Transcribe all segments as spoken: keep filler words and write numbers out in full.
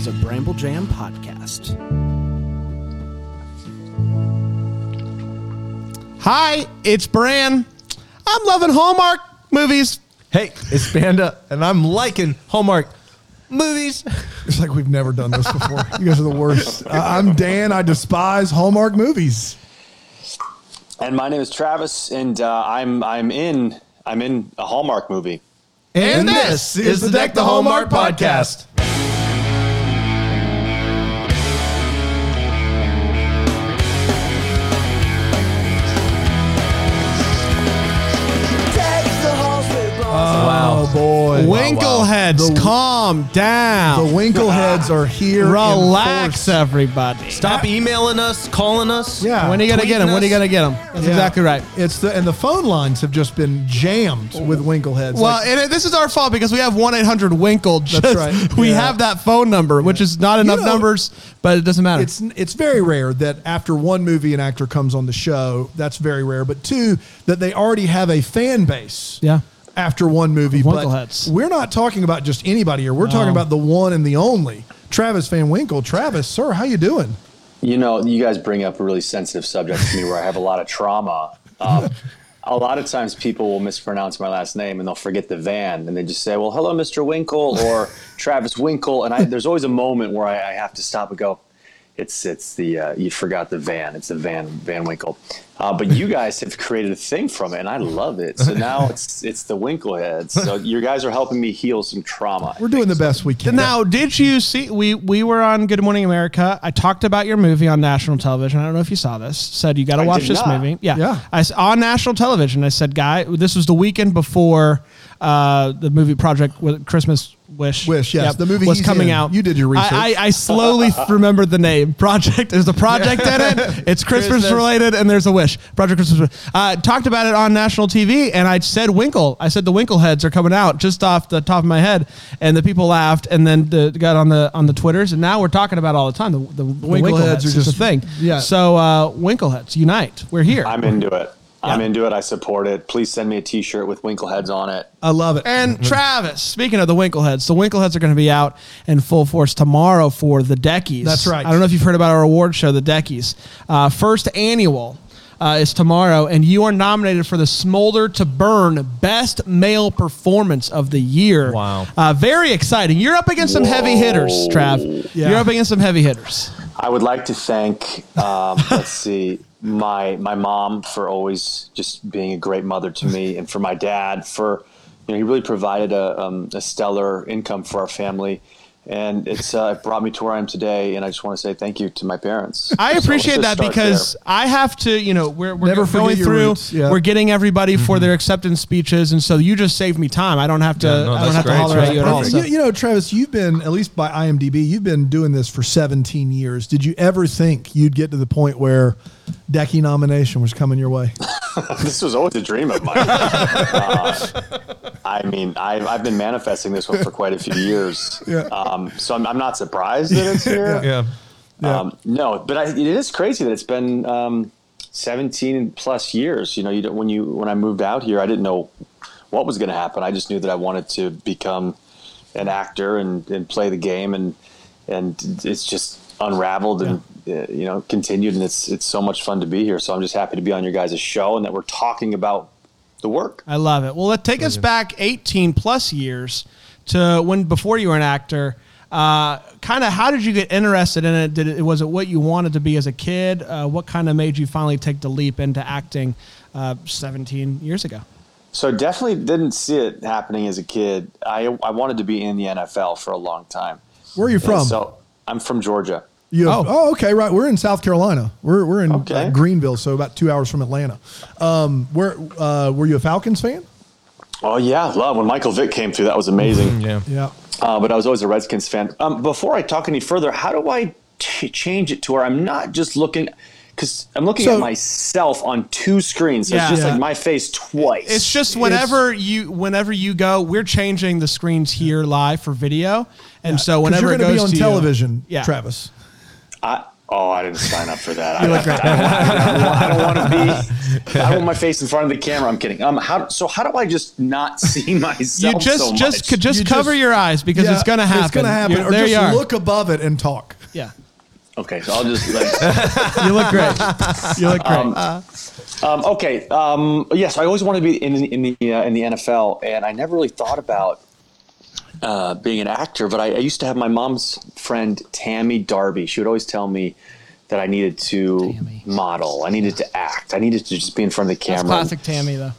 is a Bramble Jam podcast. Hi, it's Bran. I'm loving Hallmark movies. Hey, it's Panda, and I'm liking Hallmark movies. It's like we've never done this before. You guys are the worst. Uh, I'm Dan. I despise Hallmark movies. And my name is Travis, and uh, I'm I'm in I'm in a Hallmark movie. And, and this is the Deck the Hallmark podcast. Wow. Oh, boy. Winkleheads, The- calm down. The Winkleheads are here. in Relax, force. everybody. Stop emailing us, calling us. Yeah. When are you going to get them? When are you going to get them? That's Yeah. exactly right. It's the and the phone lines have just been jammed with Winkleheads. Well, Like, and it, this is our fault because we have one eight hundred Winkle. Just, That's right. We Yeah. have that phone number, which is not enough know, numbers, but it doesn't matter. it's it's very rare that after one movie an actor comes on the show. That's very rare. But two, that they already have a fan base. yeah. After one movie, but Winkleheads. we're not talking about just anybody here. We're No. talking about the one and the only Travis Van Winkle. Travis, sir, how you doing? You know, you guys bring up a really sensitive subject to me where I have a lot of trauma. Um, a lot of times people will mispronounce my last name and they'll forget the Van and they just say, well, hello, Mister Winkle or Travis Winkle. And I, there's always a moment where I, I have to stop and go, it's it's the, uh, you forgot the Van. It's the Van Van Winkle. Uh, but you guys have created a thing from it, and I love it. So now it's it's the Winkleheads. So you guys are helping me heal some trauma. We're doing the best we can. Now, did you see? We we were on Good Morning America. I talked about your movie on national television. I don't know if you saw this. Said you got to I watch did this not. movie. Yeah, Yeah. I s- on national television. I said, guy, this was the weekend before uh, the movie Project with Christmas Wish. Wish, yes. The movie was he's coming in. out. You did your research. I, I, I slowly remembered the name. Project. There's a project in it. It's Christmas, Christmas. related, and there's a wish. Project Christmas Wish. Uh, talked about it on national T V, and I said Winkle. I said the Winkleheads are coming out just off the top of my head, and the people laughed, and then the, got on the on the Twitters, and now we're talking about it all the time. The, the, the Winkleheads, Winkleheads are is a just- thing. yeah. So uh, Winkleheads, unite. We're here. I'm into it. I'm Yeah. into it. I support it. Please send me a T-shirt with Winkleheads on it. I love it. And Travis, speaking of the Winkleheads, the Winkleheads are going to be out in full force tomorrow for the Deckies. That's right. I don't know if you've heard about our award show, the Deckies. Uh, first annual uh, is tomorrow, and you are nominated for the Smolder to Burn Best Male Performance of the Year. Wow. Uh, very exciting. You're up against some heavy hitters, Trav. Yeah. You're up against some heavy hitters. I would like to thank, um, let's see, my my mom for always just being a great mother to me, and for my dad for, you know, he really provided a, um, a stellar income for our family, and it's uh, it brought me to where I am today. And I just want to say thank you to my parents. I So appreciate let's that just start because there. I have to, you know, we're, we're Never forget going your through, roots, yeah. we're getting everybody for their acceptance speeches. And so you just saved me time. I don't have to, Yeah, no, I don't that's have to great. holler at you at all. Perfect. So. You, you know, Travis, you've been, at least by I M D B, you've been doing this for seventeen years. Did you ever think you'd get to the point where Decky nomination was coming your way? This was always a dream of mine. uh, I mean, I've, I've been manifesting this one for quite a few years. Yeah. Um, so I'm, I'm not surprised that it's here. Yeah. Yeah. Um, no, but I, it is crazy that it's been um, seventeen plus years. You know, you don't, when you when I moved out here, I didn't know what was going to happen. I just knew that I wanted to become an actor and, and play the game, and and it's just unraveled and uh, you know continued, and it's it's so much fun to be here. So I'm just happy to be on your guys' show and that we're talking about the work. I love it. Well, let take us back eighteen plus years to when before you were an actor. Uh, kind of, how did you get interested in it? Did it was it what you wanted to be as a kid? Uh, what kind of made you finally take the leap into acting uh, seventeen years ago? So definitely didn't see it happening as a kid. I I wanted to be in the N F L for a long time. Where are you And from? So I'm from Georgia. You have, Oh. oh. okay, right. We're in South Carolina. We're we're in Okay. uh, Greenville, so about two hours from Atlanta. Um, where uh, were you a Falcons fan? Oh yeah, love when Michael Vick came through. That was amazing. Yeah. Yeah. Uh, but I was always a Redskins fan. Um, before I talk any further, how do I t- change it to where I'm not just looking, because I'm looking So- at myself on two screens. So Yeah. it's just Yeah. like my face twice. It's just whenever you whenever you go, we're changing the screens here live for video, and so 'Cause whenever you're it going to goes be on to you- television, yeah. Travis. I, Oh, I didn't sign up for that. I, I, I, don't, I don't want to be. I don't want my face in front of the camera. I'm kidding. Um, how so? How do I just not see myself? You just so much? just could just You cover just- your eyes because Yeah, it's going to happen. It's going to happen. You're- Or there just you are. look above it and talk. Yeah, Okay, so I'll just. Like, you look great. You look great. Um, um, okay. Um, yes, yeah, so I always wanted to be in, in the uh, in the N F L, and I never really thought about uh, being an actor. But I, I used to have my mom's friend Tammy Darby. She would always tell me that I needed to Tammy. model, I needed to act, I needed to just be in front of the That's camera. classic Tammy, though.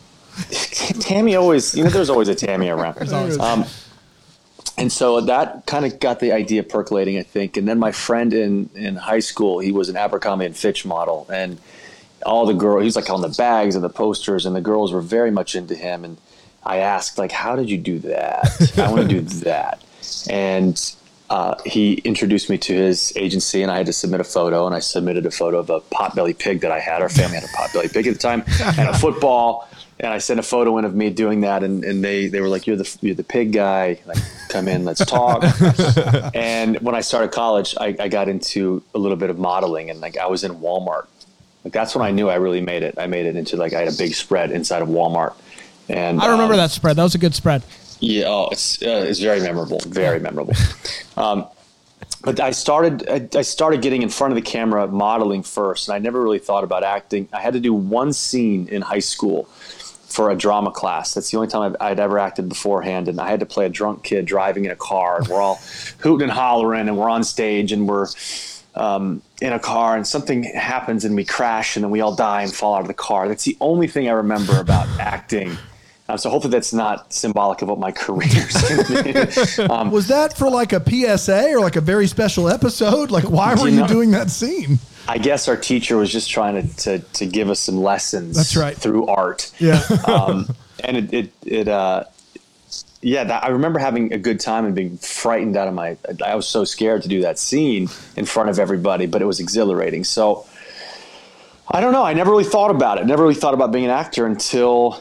Tammy always, you know, there's always a Tammy around. always- Um, and so that kind of got the idea percolating, I think. And then my friend in, in high school, he was an Abercrombie and Fitch model, and all the girls, he was like on the bags and the posters, and the girls were very much into him. And I asked, like, how did you do that? I want to do that. And uh, he introduced me to his agency, and I had to submit a photo, and I submitted a photo of a potbelly pig that I had. Our family had a potbelly pig at the time, and a football. And I sent a photo in of me doing that, and, and they, they were like, "You're the you're the pig guy. Like, come in, let's talk." And when I started college, I, I got into a little bit of modeling, and like I was in Walmart. Like that's when I knew I really made it. I made it into like I had a big spread inside of Walmart, and I remember um, that spread. That was a good spread. Yeah, oh, it's uh, it's very memorable, very memorable. Um, but I started I, I started getting in front of the camera modeling first, and I never really thought about acting. I had to do one scene in high school for a drama class. That's the only time I've, I'd ever acted beforehand, and I had to play a drunk kid driving in a car, and we're all hooting and hollering, and we're on stage, and we're um, in a car, and something happens, and we crash, and then we all die and fall out of the car. That's the only thing I remember about acting. Um, so hopefully that's not symbolic of what my career's going to be. Um, Was that for like a P S A or like a very special episode? Like, why were You you know- doing that scene? I guess our teacher was just trying to, to, to give us some lessons That's right. through art. Yeah. Um, and it, it, it uh, yeah, that, I remember having a good time and being frightened out of my, I was so scared to do that scene in front of everybody, but it was exhilarating. So I don't know. I never really thought about it. Never really thought about being an actor until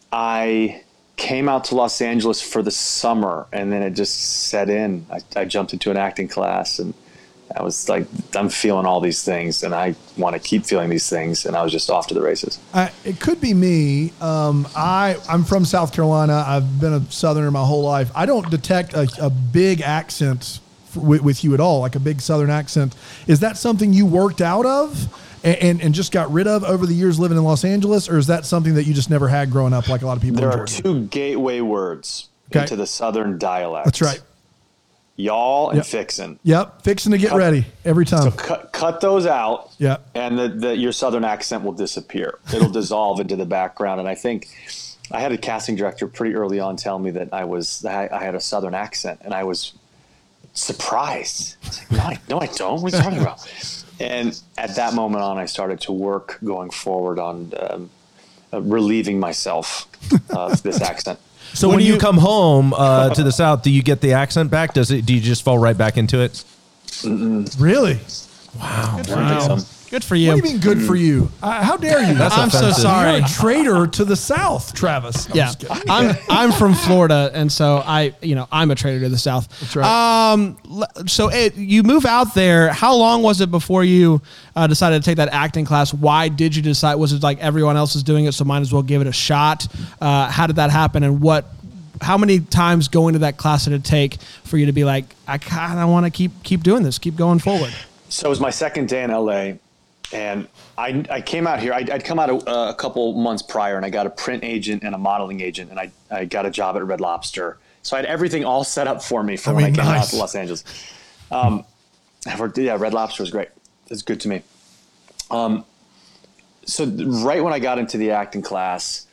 I came out to Los Angeles for the summer, and then it just set in. I, I jumped into an acting class, and I was like, I'm feeling all these things, and I want to keep feeling these things, and I was just off to the races. I, it could be me. Um, I I'm from South Carolina. I've been a Southerner my whole life. I don't detect a, a big accent f- with, with you at all, like a big Southern accent. Is that something you worked out of and, and and just got rid of over the years living in Los Angeles, or is that something that you just never had growing up, like a lot of people There in are Georgia? two gateway words Okay. into the Southern dialect. That's right. Y'all and Yep. fixin'. Yep, fixing to get Cut- ready every time. So cut, cut those out. Yeah. And the, the, your Southern accent will disappear. It'll dissolve into the background. And I think I had a casting director pretty early on tell me that I was I, I had a Southern accent, and I was surprised. I was like, no, I, no, I don't. What are you talking about? And at that moment on, I started to work going forward on um, uh, relieving myself of this accent. So When when, you, you- come home uh, to the South, do you get the accent back? Does it? Do you just fall right back into it? Really? Wow. Wow. Good for you. What do you mean good for you? Uh, how dare you? That's I'm so offensive. sorry. You're a traitor to the South, Travis. I'm Yeah, just kidding. I'm I'm from Florida, and so I, you know, I'm a traitor to the South. That's right. Um, l- so it, you move out there. How long was it before you uh, decided to take that acting class? Why did you decide? Was it like everyone else is doing it, so might as well give it a shot? Uh, how did that happen? And what? How many times going to that class did it take for you to be like, I kind of want to keep keep doing this, keep going forward? So it was my second day in L A, and I, I came out here. I'd, I'd come out a, a couple months prior, and I got a print agent and a modeling agent, and I, I got a job at Red Lobster. So I had everything all set up for me for I when mean, I came out nice. to Los Angeles. Um, I worked, yeah, Red Lobster was great. It's good to me. Um, so right when I got into the acting class,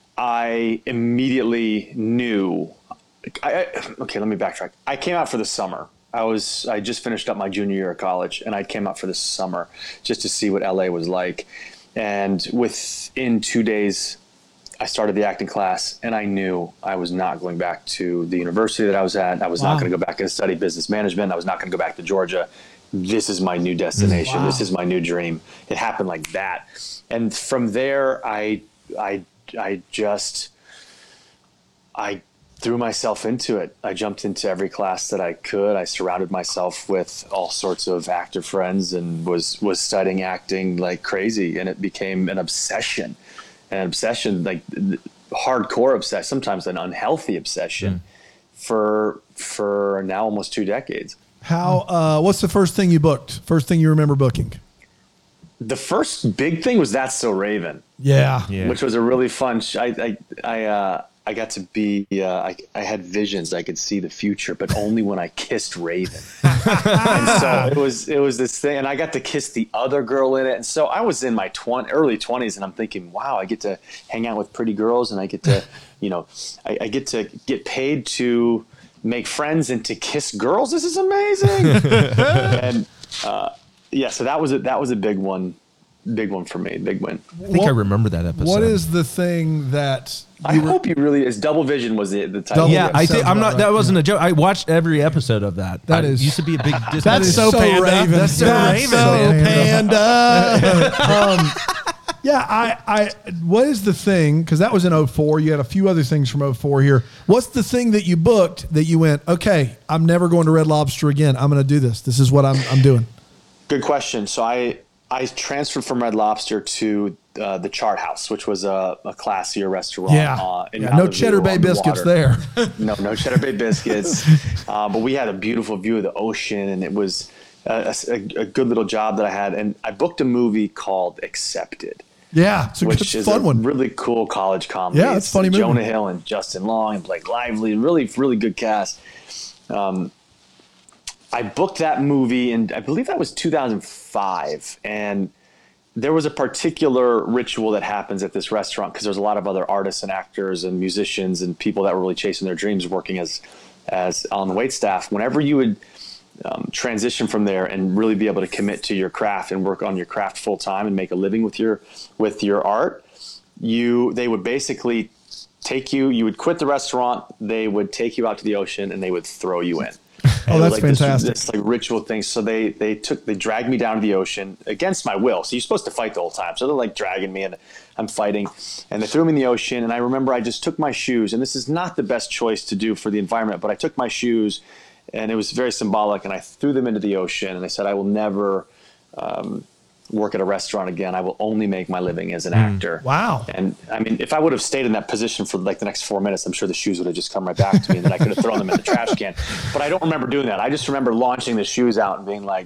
I immediately knew. I, I, okay, let me backtrack. I came out for the summer. I was I just finished up my junior year of college, and I came out for the summer just to see what L A was like. And within two days, I started the acting class, and I knew I was not going back to the university that I was at. I was Wow. not going to go back and study business management. I was not going to go back to Georgia. This is my new destination. Wow. This is my new dream. It happened like that. And from there, I I I just I threw myself into it. I jumped into every class that I could. I surrounded myself with all sorts of actor friends and was was studying acting like crazy, and it became an obsession. An obsession, like hardcore obsession, sometimes an unhealthy obsession mm. for for now almost two decades. How uh, what's the first thing you booked? First thing you remember booking? The first big thing was That's So Raven. Yeah. yeah. Which was a really fun sh- I I I uh I got to be, uh, I, I had visions. I could see the future, but only when I kissed Raven. And so it was, it was this thing. And I got to kiss the other girl in it. And so I was in my twenty, early twenties and I'm thinking, wow, I get to hang out with pretty girls and I get to, you know, I, I get to get paid to make friends and to kiss girls. This is amazing. and uh, yeah, so that was a, that was a big one. Big one for me. Big win. I think what, I remember that episode. What is the thing that I were, hope you really is Double Vision was the, the title. Yeah, I think I'm not. Right. That wasn't a joke. I watched every episode of that. That I is used to be a big. That's, that's so Panda. Raven. That's so that's Raven. So Panda. um, yeah, I, I. What is the thing? Because that was in oh four. You had a few other things from oh four here. What's the thing that you booked that you went? Okay, I'm never going to Red Lobster again. I'm going to do this. This is what I'm. I'm doing. Good question. So I. I transferred from Red Lobster to uh, the Chart House, which was a, a classier restaurant. Yeah, uh, in yeah no Cheddar Bay biscuits there. no, no Cheddar Bay biscuits. Uh, but we had a beautiful view of the ocean, and it was a, a, a good little job that I had. And I booked a movie called Accepted. Yeah, it's a which good, is fun a one. really cool college comedy. Yeah, it's, it's funny movie. Jonah Hill and Justin Long and Blake Lively, really, really good cast. Um, I booked that movie, and I believe that was two thousand five. And there was a particular ritual that happens at this restaurant because there's a lot of other artists and actors and musicians and people that were really chasing their dreams working as as on the wait staff. Whenever you would um, transition from there and really be able to commit to your craft and work on your craft full time and make a living with your with your art, you they would basically take you. You would quit the restaurant. They would take you out to the ocean and they would throw you in. Oh, that's like fantastic. This, this like ritual thing. So they they took they dragged me down to the ocean against my will. So you're supposed to fight the whole time. So they're like dragging me and I'm fighting. And they threw me in the ocean. And I remember I just took my shoes. And this is not the best choice to do for the environment, but I took my shoes and it was very symbolic. And I threw them into the ocean. And I said, I will never um, work at a restaurant again. I will only make my living as an mm. actor. Wow. And I mean, if I would have stayed in that position for like the next four minutes, I'm sure the shoes would have just come right back to me and then I could have thrown them in the trash can. But I don't remember doing that. I just remember launching the shoes out and being like,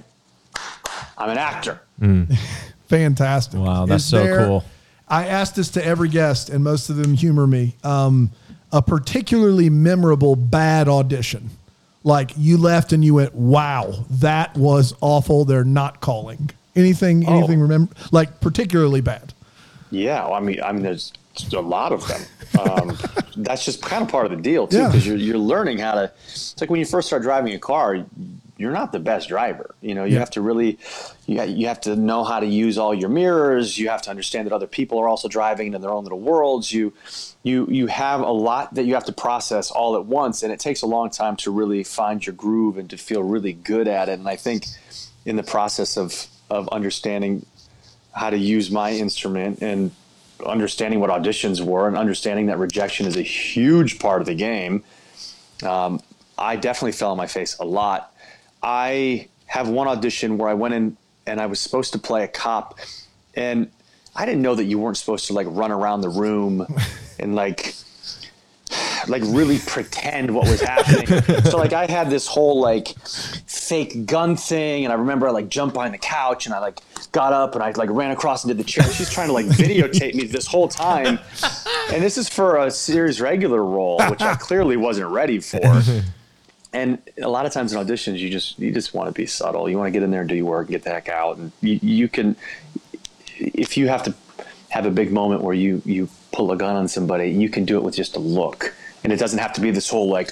I'm an actor. Mm. Fantastic. Wow. That's Is so there, cool. I asked this to every guest and most of them humor me. Um, a particularly memorable bad audition. Like you left and you went, wow, that was awful. They're not calling. Anything, anything, oh. remember, like particularly bad? Yeah. Well, I mean, I mean, there's a lot of them. Um, that's just kind of part of the deal too, because yeah. you're, you're learning how to, it's like when you first start driving a car, you're not the best driver. You know, you yeah. have to really, you, you have to know how to use all your mirrors. You have to understand that other people are also driving in their own little worlds. You, you, you have a lot that you have to process all at once. And it takes a long time to really find your groove and to feel really good at it. And I think in the process of, of understanding how to use my instrument and understanding what auditions were and understanding that rejection is a huge part of the game, um, I definitely fell on my face a lot. I have one audition where I went in and I was supposed to play a cop, and I didn't know that you weren't supposed to like run around the room and like like really pretend what was happening. So like I had this whole like fake gun thing, and I remember I like jumped behind the couch and I like got up and I like ran across into the chair. She's trying to like videotape me this whole time. And this is for a series regular role, which I clearly wasn't ready for. And a lot of times in auditions, you just you just want to be subtle. You want to get in there and do your work and get the heck out. And you, you can, if you have to have a big moment where you you pull a gun on somebody, you can do it with just a look. And it doesn't have to be this whole like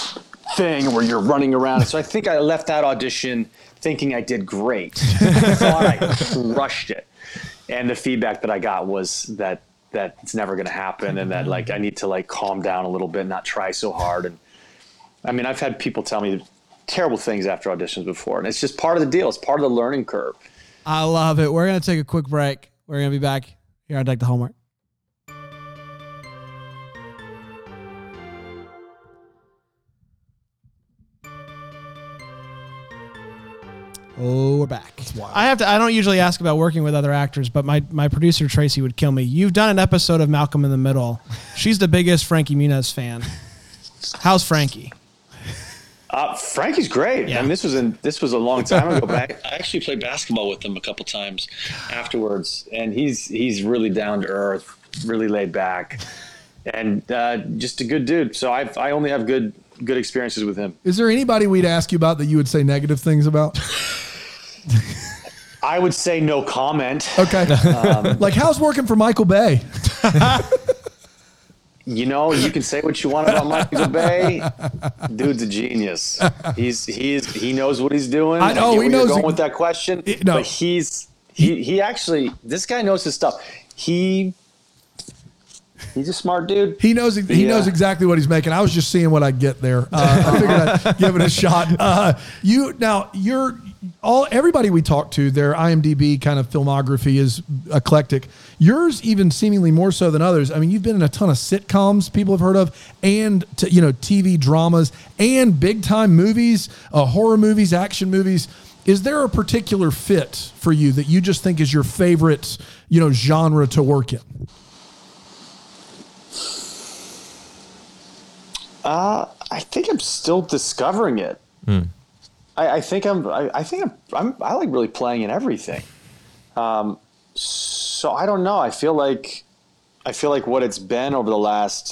thing where you're running around. So I think I left that audition thinking I did great. I thought I crushed it. And the feedback that I got was that that it's never going to happen, and that like I need to like calm down a little bit, not try so hard. And I mean, I've had people tell me terrible things after auditions before, and it's just part of the deal. It's part of the learning curve. I love it. We're going to take a quick break. We're going to be back here on Deck the Hallmark. Oh, we're back. I have to. I don't usually ask about working with other actors, but my, my producer Tracy would kill me. You've done an episode of Malcolm in the Middle. She's the biggest Frankie Muniz fan. How's Frankie? Uh, Frankie's great. Yeah. I mean, this was in this was a long time ago, but I, I actually played basketball with him a couple times afterwards, and he's he's really down to earth, really laid back, and uh, just a good dude. So I I only have good good experiences with him. Is there anybody we'd ask you about that you would say negative things about? I would say no comment. Okay. Um, like, how's working for Michael Bay? You know, you can say what you want about Michael Bay. Dude's a genius. He's he's he knows what he's doing. I know, I get he where knows you're going he- with that question. It- no. But he's he he actually this guy knows his stuff. He he's a smart dude. He knows he Yeah. knows exactly what he's making. I was just seeing what I'd get there. Uh, I figured I'd give it a shot. Uh, you now you're all everybody we talk to, their IMDb kind of filmography is eclectic. Yours even seemingly more so than others. I mean, you've been in a ton of sitcoms people have heard of, and t- you know T V dramas and big time movies, uh, horror movies, action movies. Is there a particular fit for you that you just think is your favorite, you know, genre to work in? Uh, I think I'm still discovering it. Hmm. I, I think I'm. I, I think I'm, I'm. I like really playing in everything. Um, so I don't know. I feel like, I feel like what it's been over the last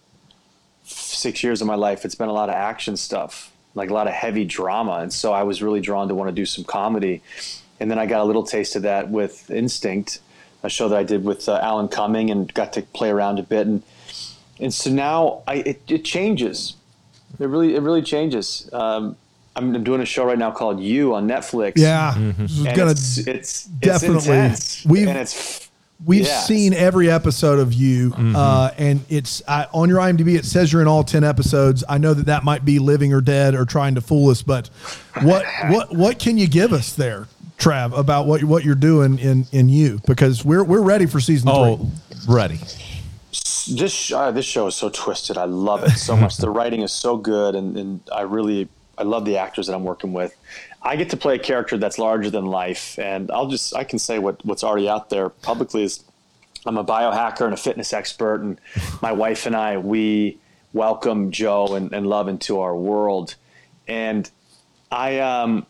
six years of my life, it's been a lot of action stuff, like a lot of heavy drama, and so I was really drawn to want to do some comedy, and then I got a little taste of that with Instinct, a show that I did with uh, Alan Cumming, and got to play around a bit, and and so now I it, it changes. It really it really changes. Um, I'm doing a show right now called You on Netflix. Yeah, this is And gonna it's, it's definitely. it's intense. We've and it's we've yeah. seen every episode of You, uh, and it's I, on your IMDb. It says you're in all ten episodes. I know that that might be living or dead or trying to fool us, but what what what can you give us there, Trav, about what what you're doing in in You? Because we're we're ready for season Oh, three. ready. this sh- uh, this show is so twisted. I love it so much. The writing is so good, and, and I really I love the actors that I'm working with. I get to play a character that's larger than life, and I'll just I can say what what's already out there publicly is I'm a biohacker and a fitness expert, and my wife and I we welcome Joe and, and Love into our world, and I um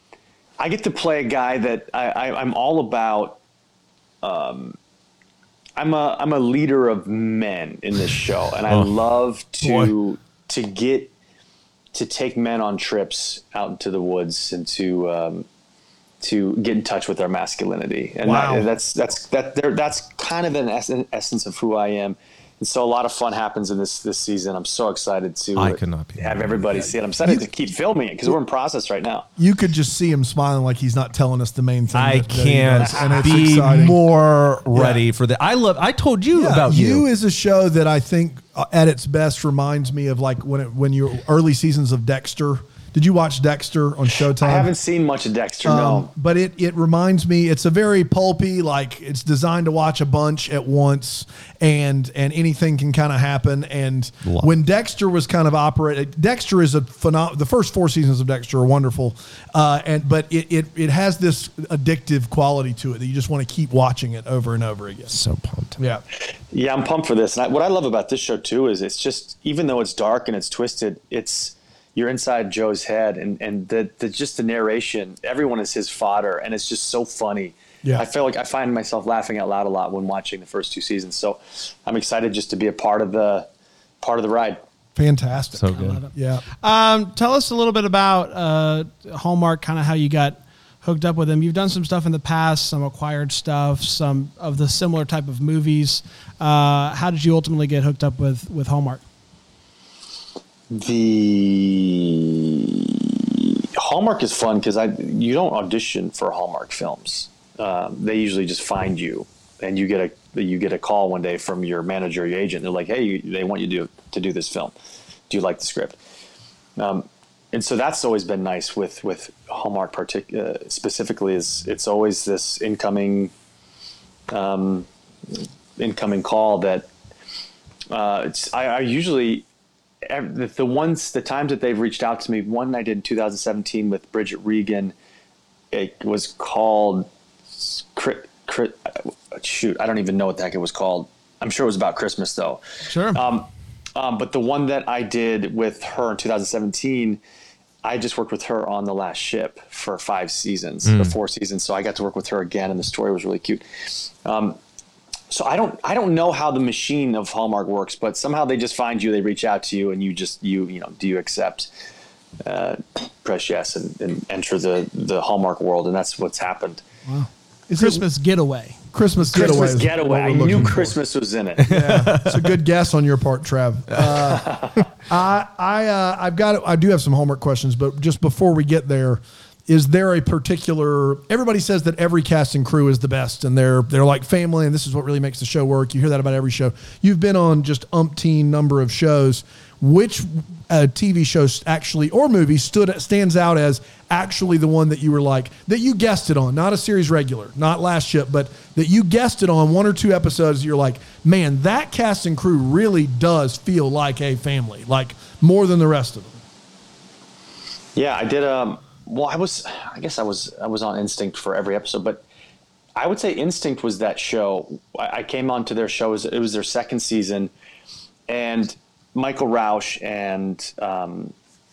I get to play a guy that I, I I'm all about. Um, I'm a I'm a leader of men in this show, and I Oh, love to boy. to get to take men on trips out into the woods and to um, to get in touch with their masculinity, and Wow. that, that's that's that there that's kind of an ess- essence of who I am. And so a lot of fun happens in this this season. I'm so excited to I could not be have more. everybody see it. I'm excited to keep filming it because we're in process right now. You could just see him smiling like he's not telling us the main thing. I that- that he can't does, and it's be exciting. more ready for that. I love. I told you Yeah, about you. you. is a show that I think uh, at its best reminds me of like when it, when you early seasons of Dexter. Did you watch Dexter on Showtime? I haven't seen much of Dexter. no. Um, but it it reminds me. It's a very pulpy, like it's designed to watch a bunch at once, and and anything can kind of happen. And Love when Dexter was kind of operating, Dexter is a phenom- The first four seasons of Dexter are wonderful, uh, and but it, it it has this addictive quality to it that you just want to keep watching it over and over again. So pumped. Yeah. Yeah, I'm pumped for this. And I, what I love about this show too is it's just even though it's dark and it's twisted, it's you're inside Joe's head, and and the, the just the narration. Everyone is his fodder, and it's just so funny. Yeah. I feel like I find myself laughing out loud a lot when watching the first two seasons. So I'm excited just to be a part of the part of the ride. Fantastic. So good. Yeah. Um, tell us a little bit about uh, Hallmark, kind of how you got hooked up with them. You've done some stuff in the past, some acquired stuff, some of the similar type of movies. Uh, how did you ultimately get hooked up with with Hallmark? The Hallmark is fun because I you don't audition for Hallmark films. Um, they usually just find you, and you get a you get a call one day from your manager, or your agent. They're like, "Hey, you, they want you to do, to do this film. Do you like the script?" Um, and so that's always been nice with with Hallmark, partic- uh, specifically. Is it's always this incoming um, incoming call that uh, it's I, I usually. The, the ones, the times that they've reached out to me, one I did in two thousand seventeen with Bridget Regan, it was called. Crit, crit, shoot, I don't even know what the heck it was called. I'm sure it was about Christmas though. Sure. Um, um, but the one that I did with her in two thousand seventeen, I just worked with her on The Last Ship for five seasons, mm. or four seasons. So I got to work with her again, and the story was really cute. Um, so I don't, I don't know how the machine of Hallmark works, but somehow they just find you, they reach out to you, and you just, you, you know, do you accept? Uh, press yes and, and enter the the Hallmark world, and that's what's happened. Wow. Is Christmas it, getaway. Christmas getaway. Christmas getaway. I knew Christmas for. was in it. Yeah, it's a good guess on your part, Trav. Uh, I I uh, I've got I do have some homework questions, but just before we get there, is there a particular? Everybody says that every cast and crew is the best, and they're they're like family, and this is what really makes the show work. You hear that about every show. You've been on just umpteen number of shows. Which uh, T V show actually or movie stood stands out as actually the one that you were like that you guessed it on, not a series regular, not Last Ship, but that you guessed it on one or two episodes. You're like, man, that cast and crew really does feel like a family, like more than the rest of them. Yeah, I did. Um, well, I was, I guess I was, I was on Instinct for every episode, but I would say Instinct was that show. I, I came onto their show. It was, it was their second season, and Michael Rauch and um,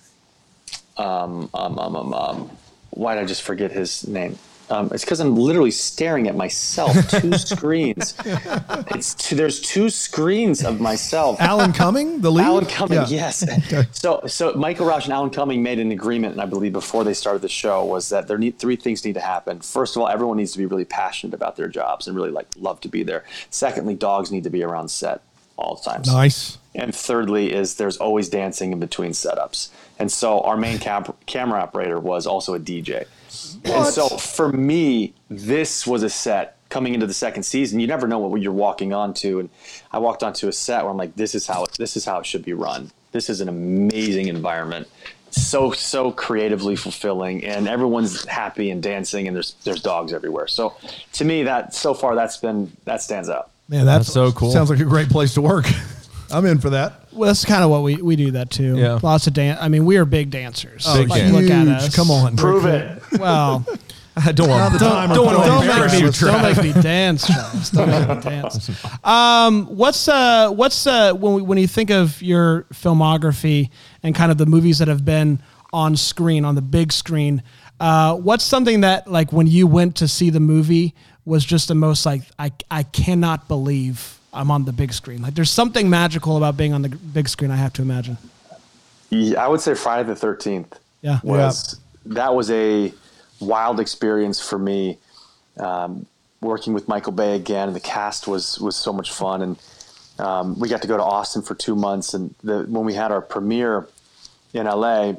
um, um, um, um, um, why did I just forget his name? Um, it's because I'm literally staring at myself. Two screens. It's two, there's two screens of myself. Alan Cumming, the lead. Alan Cumming, yeah. yes. Okay. So, so Michael Rauch and Alan Cumming made an agreement, and I believe before they started the show, was that there need three things need to happen. First of all, everyone needs to be really passionate about their jobs and really like love to be there. Secondly, dogs need to be around set all the time. Nice. And thirdly is there's always dancing in between setups. And so our main cap- camera operator was also a D J. What? And so for me, this was a set coming into the second season. You never know what you're walking onto. And I walked onto a set where I'm like, this is how it, this is how it should be run. This is an amazing environment. So, so creatively fulfilling, and everyone's happy and dancing, and there's, there's dogs everywhere. So to me, that so far that's been, that stands out. Man, that's, that's so cool. Sounds like a great place to work. I'm in for that. Well, that's kind of what we, we do that too. Yeah. Lots of dance. I mean, we are big dancers. Oh, like, huge. look at us. Come on. Prove it. Well, I don't want the don't, timer. don't, Don't don't, don't, make make me me, try. don't make me dance, Travis. Don't make me dance. Um, what's uh, what's uh, when we, when you think of your filmography and kind of the movies that have been on screen, on the big screen, uh, what's something that like when you went to see the movie was just the most like I I cannot believe I'm on the big screen. Like there's something magical about being on the big screen, I have to imagine. Yeah, I would say Friday the thirteenth. Yeah. Was yeah. That was a wild experience for me. Um, working with Michael Bay again, and the cast was was so much fun, and um, we got to go to Austin for two months. And the, when we had our premiere in L A,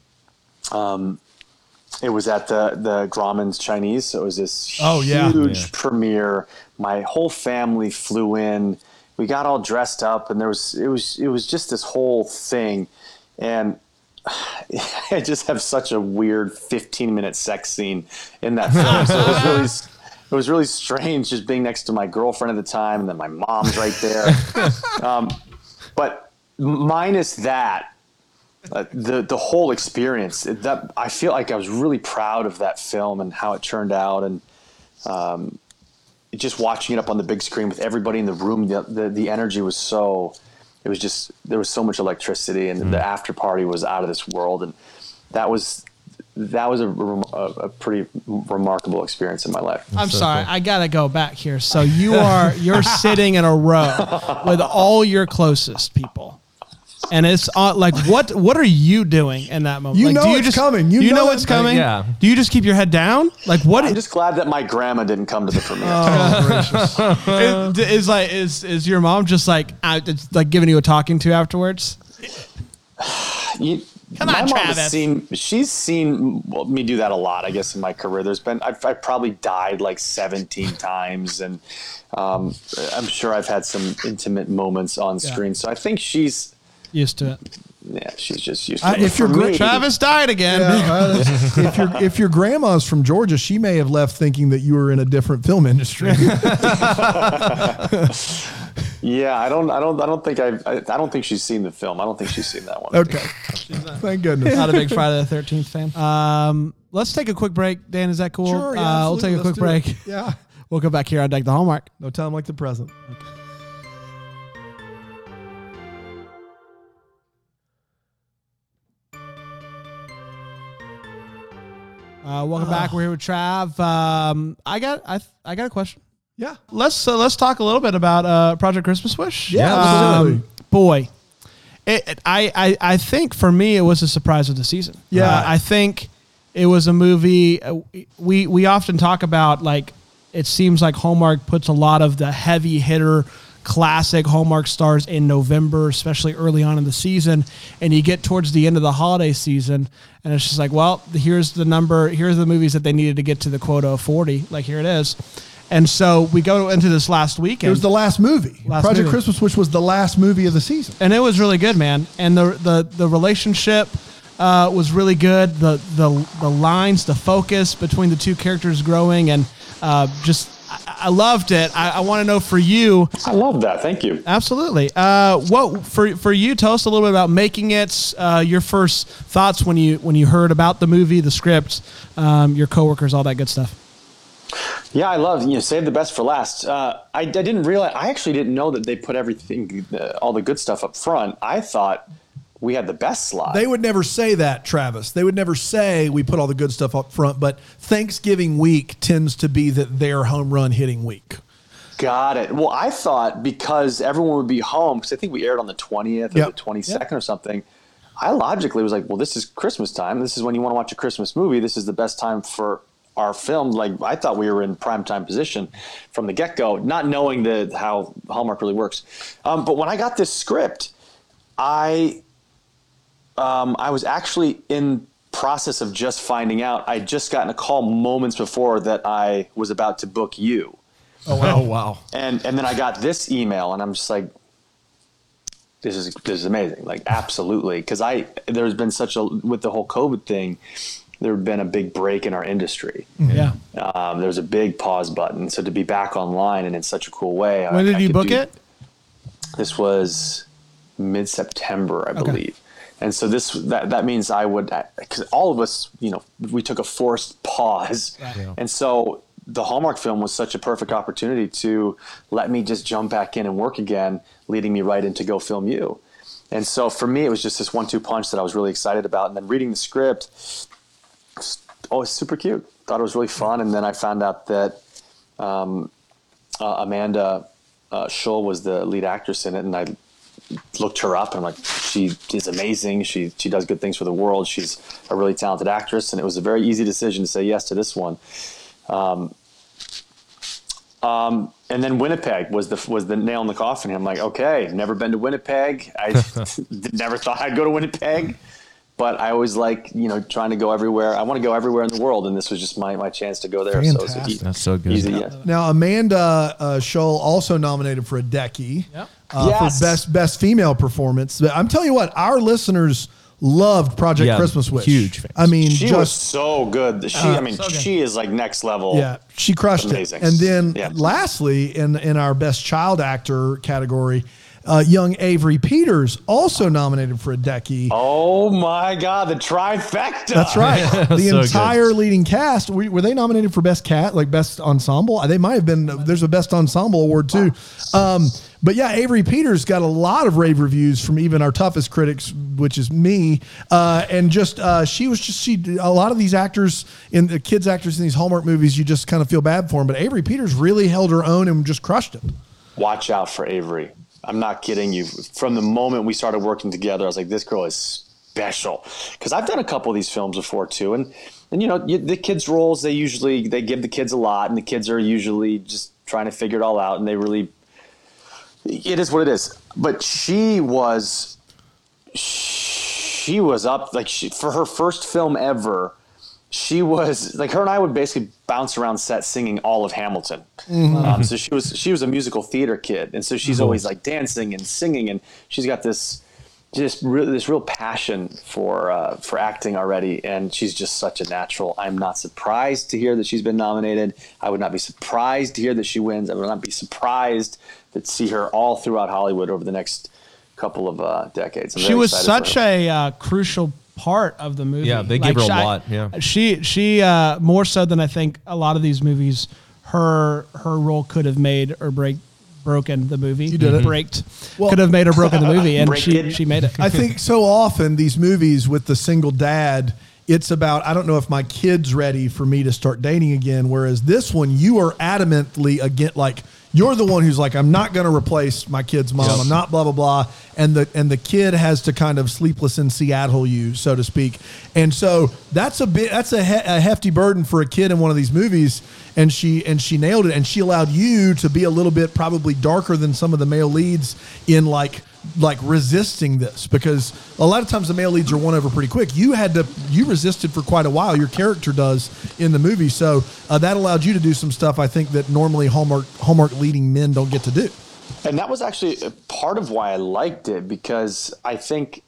um, it was at the the Grauman's Chinese. So it was this Oh, yeah. huge Yeah. premiere. My whole family flew in. We got all dressed up, and there was it was it was just this whole thing, and I just have such a weird fifteen minute sex scene in that film. So it was really it was really strange just being next to my girlfriend at the time, and then my mom's right there. um, but minus that. Uh, the the whole experience, that I feel like I was really proud of that film and how it turned out, and um, just watching it up on the big screen with everybody in the room, the the, the energy was so, it was just, there was so much electricity, and mm. the after party was out of this world, and that was that was a, a, a pretty remarkable experience in my life. I'm so sorry, cool. I gotta go back here. So you are you're sitting in a row with all your closest people. And it's uh, like, what What are you doing in that moment? You like, know do you it's just, coming. You You, know, know it's it. coming. Uh, yeah. Do you just keep your head down? Like, what? I'm Is, just glad that my grandma didn't come to the premiere. Oh, gracious. is, is like is is your mom just like out, it's like giving you a talking to afterwards? You, Come my on, mom Travis. has seen, she's seen well, me do that a lot, I guess, in my career. There's been, I've, I've probably died like seventeen times, and um, I'm sure I've had some intimate moments on Yeah. screen. So I think she's, Used to it. yeah, she's just used to I- it. if But you're for great- me, Travis died again. Yeah, uh, if your if your grandma's from Georgia, she may have left thinking that you were in a different film industry. Yeah, I don't, I don't, I don't think I've, I, I don't think she's seen the film. I don't think she's seen that one. Okay. Thank goodness. Not a big Friday the thirteenth fan. Um, let's take a quick break. Dan, is that cool? Sure, yeah, uh, we'll take a absolutely. quick break. Let's do it. Yeah. We'll come back here on Deck the Hallmark. No time like the present. Uh, welcome back. We're here with Trav. Um, I got I I got a question. Yeah. Let's uh, let's talk a little bit about uh, Project Christmas Wish. Yeah, Um, absolutely. boy, it, it- I, I I think for me it was a surprise of the season. Yeah. Uh, I think it was a movie. Uh, we we often talk about, like, it seems like Hallmark puts a lot of the heavy hitter classic Hallmark stars in November, especially early on in the season, and you get towards the end of the holiday season, and it's just like, well, here's the number, here's the movies that they needed to get to the quota of forty. Like, here it is. And so we go into this last weekend. It was the last movie. Last Project movie. Christmas, which was the last movie of the season. and it was really good, man. And the the the relationship uh, was really good. The the the lines, the focus between the two characters growing, and uh, just I, I loved it. I, I want to know for you. I love that. Thank you. Absolutely. Uh, what for for you? Tell us a little bit about making it. Uh, your first thoughts when you when you heard about the movie, the script, um, your coworkers, all that good stuff. Yeah, I love, you know, save the best for last. Uh, I, I didn't realize, I actually didn't know that they put everything, uh, all the good stuff up front. I thought we had the best slot. They would never say that, Travis. They would never say we put all the good stuff up front, but Thanksgiving week tends to be that their home run hitting week. Got it. Well, I thought because everyone would be home, because I think we aired on the twentieth or Yep. the twenty-second or something, I logically was like, well, this is Christmas time. This is when you want to watch a Christmas movie. This is the best time for our film. Like, I thought we were in primetime position from the get-go, not knowing the how Hallmark really works. Um, but when I got this script, I um, I was actually in process of just finding out. I'd just gotten a call moments before that I was about to book you. Oh, wow. wow. And and then I got this email, and I'm just like, this is this is amazing. Like, absolutely. Because I there's been such a, with the whole COVID thing, there had been a big break in our industry. Yeah. Um, there was a big pause button. So to be back online and in such a cool way. When I, did I you could book do- it? This was mid-September, I Okay. believe. And so this that that means I would, because all of us, you know, we took a forced pause. Right. And so the Hallmark film was such a perfect opportunity to let me just jump back in and work again, leading me right into Go Film You. And so for me, it was just this one two punch that I was really excited about. And then reading the script, oh, it's super cute. Thought it was really fun. And then I found out that um, uh, Amanda uh, Schull was the lead actress in it. And I looked her up and I'm like, she is amazing. She she does good things for the world. She's a really talented actress. And it was a very easy decision to say yes to this one. Um, um, and then Winnipeg was the was the nail in the coffin. I'm like, okay, never been to Winnipeg. I never thought I'd go to Winnipeg, but I always like, you know, trying to go everywhere. I want to go everywhere in the world, and this was just my, my chance to go there. Fantastic. So it's a, That's so good. easy, yeah. Now, Amanda uh, Schull also nominated for a Decky Yep. uh, Yes. for best best female performance. But I'm telling you what, our listeners loved Project Yeah, Christmas Wish. huge fans. I mean, She was just so good. She, I mean, so good. she is like next level. yeah, she crushed Amazing. it. And then, Yeah. lastly, in in our best child actor category, uh, young Avery Peters also nominated for a Decky. Oh my God, the trifecta. That's right. The So entire leading cast were, were they nominated for best cat, like best ensemble? They might have been. There's a best ensemble award too. Um, but yeah, Avery Peters got a lot of rave reviews from even our toughest critics, which is me. Uh, and just uh, she was just she. A lot of these actors in the kids actors in these Hallmark movies, you just kind of feel bad for them. But Avery Peters really held her own and just crushed it. Watch out for Avery. I'm not kidding you. From the moment we started working together, I was like, this girl is special. Because I've done a couple of these films before too. And, and you know, you, the kids' roles, they usually, they give the kids a lot. And the kids are usually just trying to figure it all out. And they really, it is what it is. But she was, she was up, like she, for her first film ever, she was like, her and I would basically bounce around set singing all of Hamilton. Um, so she was she was a musical theater kid, and so she's always like dancing and singing, and she's got this just really this real passion for uh, for acting already, and she's just such a natural. I'm not surprised to hear that she's been nominated. I would not be surprised to hear that she wins. I would not be surprised to see her all throughout Hollywood over the next couple of uh, decades. I'm she very was excited such for her. a uh, crucial part of the movie. Yeah, they gave her a she, lot, yeah. she she uh, more so than I think a lot of these movies. Her her role could have made or break broken the movie. You did it. Braked. Well- could have made or broken the movie, and Braked she it. she made it. I think so often these movies with the single dad, it's about, I don't know if my kid's ready for me to start dating again. Whereas this one, you are adamantly again, like you're the one who's like, I'm not going to replace my kid's mom. Yep. I'm not blah, blah, blah. And the, and the kid has to kind of sleepless in Seattle you, so to speak. And so that's a bit, that's a, he, a hefty burden for a kid in one of these movies. And she, and she nailed it. And she allowed you to be a little bit probably darker than some of the male leads in like, like resisting this, because a lot of times the male leads are won over pretty quick. You had to, you resisted for quite a while. Your character does in the movie. So uh, that allowed you to do some stuff I think that normally Hallmark, Hallmark leading men don't get to do. And that was actually a part of why I liked it, because I think,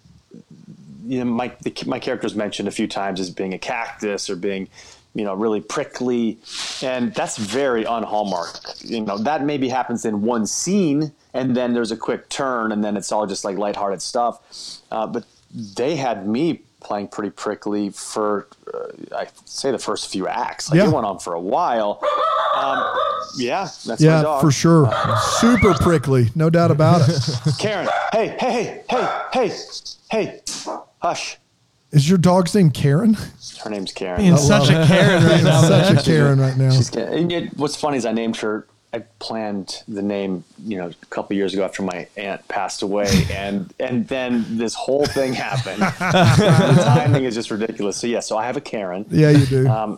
you know, my the, my character's mentioned a few times as being a cactus or being, you know, really prickly, and that's very un-Hallmark. You know, that maybe happens in one scene, and then there's a quick turn, and then it's all just like lighthearted stuff. Uh, but they had me playing pretty prickly for, uh, I'd say, the first few acts. Like, Yeah. it went on for a while. Um, yeah, that's my Yeah, dog. for sure. Super prickly. No doubt about it. Karen, hey, hey, hey, hey, hey, hey, hush. Is your dog's name Karen? Her name's Karen. Being such a Karen right now. Such man. a Karen right now. She's Karen. And yet, what's funny is I named her. I planned the name, you know, a couple years ago after my aunt passed away, and and then this whole thing happened. The timing is just ridiculous. So yeah, so I have a Karen. Yeah, you do. Um,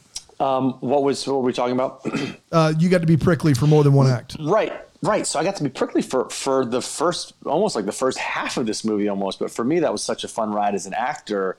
um, what was what were we talking about? Uh, you got to be prickly for more than one act. Right, right. So I got to be prickly for for the first, almost like the first half of this movie, almost. But for me, that was such a fun ride as an actor,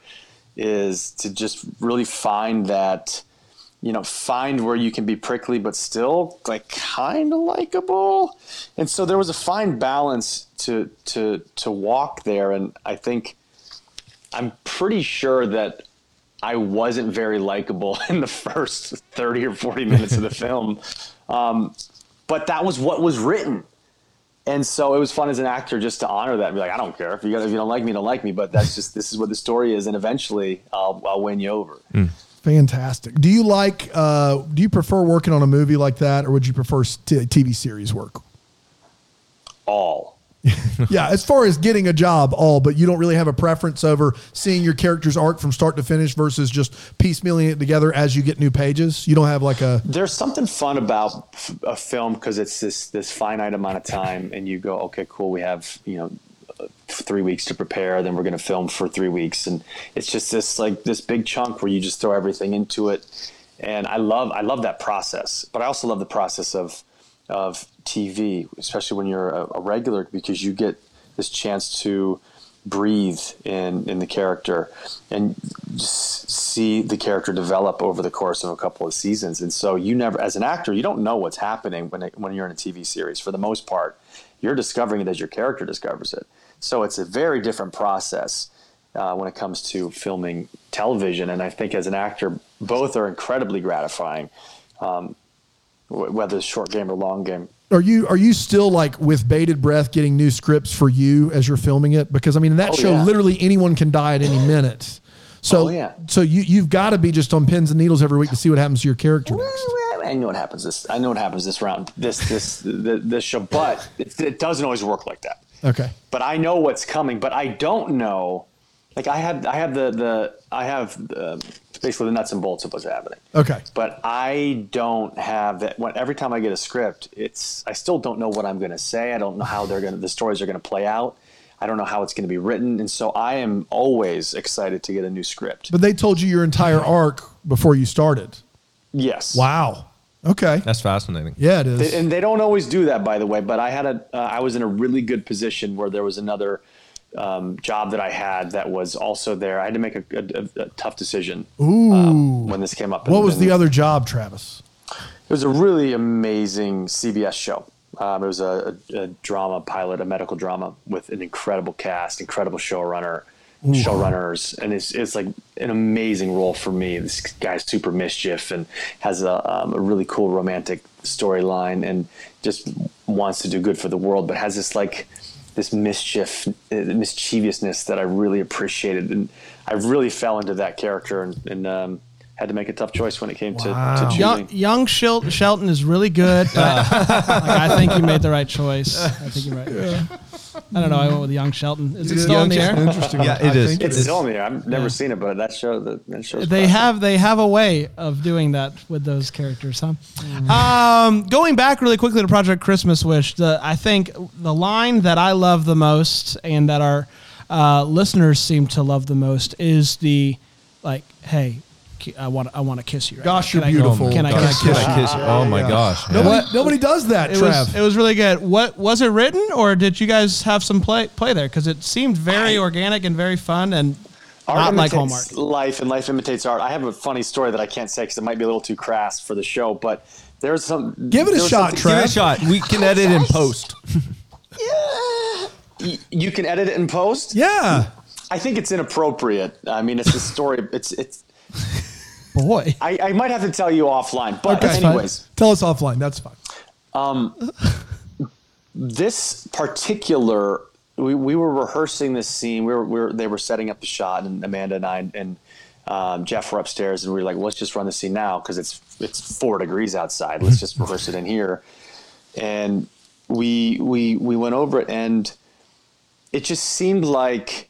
is to just really find that, you know, find where you can be prickly but still like kind of likable. And so there was a fine balance to to to walk there. And I think I'm pretty sure that I wasn't very likable in the first thirty or forty minutes of the film. Um, but that was what was written. And so it was fun as an actor just to honor that and be like, I don't care if you got, if you don't like me, don't like me, but that's just, this is what the story is. And eventually I'll, I'll win you over. Fantastic. Do you like, uh, do you prefer working on a movie like that, or would you prefer t- T V series work? All. Yeah, as far as getting a job, all, but you don't really have a preference over seeing your character's arc from start to finish versus just piecemealing it together as you get new pages. You don't have like a, There's something fun about f- a film because it's this this finite amount of time, and you go, okay, cool. We have, you know, uh, three weeks to prepare. Then we're going to film for three weeks, and it's just this like this big chunk where you just throw everything into it. And I love I love that process, but I also love the process of of T V, especially when you're a, a regular, because you get this chance to breathe in in the character and just see the character develop over the course of a couple of seasons. And so you never, as an actor, you don't know what's happening when it, when you're in a T V series. For the most part, you're discovering it as your character discovers it. So it's a very different process uh, when it comes to filming television. And I think as an actor, both are incredibly gratifying, um, wh- whether it's short game or long game. are you, are you still like with bated breath getting new scripts for you as you're filming it? Because I mean, in that Oh, show, yeah. literally anyone can die at any minute. So, Oh, yeah. so you, you've got to be just on pins and needles every week to see what happens to your character next. I know what happens this. I know what happens this round. This this the, this show, but it, it doesn't always work like that. Okay. But I know what's coming. But I don't know. Like I have I have the the I have uh, basically the nuts and bolts of what's happening. Okay. But I don't have that. When every time I get a script, it's I still don't know what I'm going to say. I don't know how they're going to the stories are going to play out. I don't know how it's going to be written, and so I am always excited to get a new script. But they told you your entire arc before you started. Yes. Wow. Okay. That's fascinating. Yeah, it is. They, and they don't always do that, by the way. But I had a, uh, I was in a really good position where there was another um, job that I had that was also there. I had to make a, a, a tough decision Ooh. um, when this came up. What And- was and the other job, Travis? It was a really amazing C B S show. Um, it was a, a, a drama pilot, a medical drama with an incredible cast, incredible showrunner, Ooh. showrunners, and it's it's like an amazing role for me. This guy's super mischief and has a, um, a really cool romantic storyline, and just wants to do good for the world, but has this like this mischief, uh, mischievousness that I really appreciated, and I really fell into that character, and. and um, had to make a tough choice when it came wow. to, to choosing. Young, young Shel- Shelton is really good. But like, I think you made the right choice. I think you're right. Yeah. I don't know. I went with young Shelton. Is it, it still in the air? Interesting. Yeah, it is. It's it still in the air. I've never yeah. seen it, but that show that, that shows. They classic. have they have a way of doing that with those characters, huh? Mm-hmm. Um, going back really quickly to Project Christmas Wish, the, I think the line that I love the most and that our uh, listeners seem to love the most is the like, hey. I want I want to kiss you. Right gosh, now. you're beautiful. I, can I, can can I I kiss you? kiss you? Oh my gosh! Nobody, What? nobody does that, It Trav. was it was really good. What was it written, or did you guys have some play play there? Because it seemed very I, organic and very fun, and art not like Hallmark. Life and life imitates art. I have a funny story that I can't say because it might be a little too crass for the show, but there's some. Give it a shot, Trav. Give it a shot. We can edit in post. Yeah. You can edit it in post. Yeah. I think it's inappropriate. I mean, it's a story. It's it's. Boy, I, I might have to tell you offline, but okay, anyways, fine. Tell us offline. That's fine. Um, this particular, we, we were rehearsing this scene. We were, we were they were setting up the shot, and Amanda and I and um, Jeff were upstairs, and we were like, well, let's just run the scene now because it's it's four degrees outside. Let's just rehearse it in here. And we we we went over it, and it just seemed like.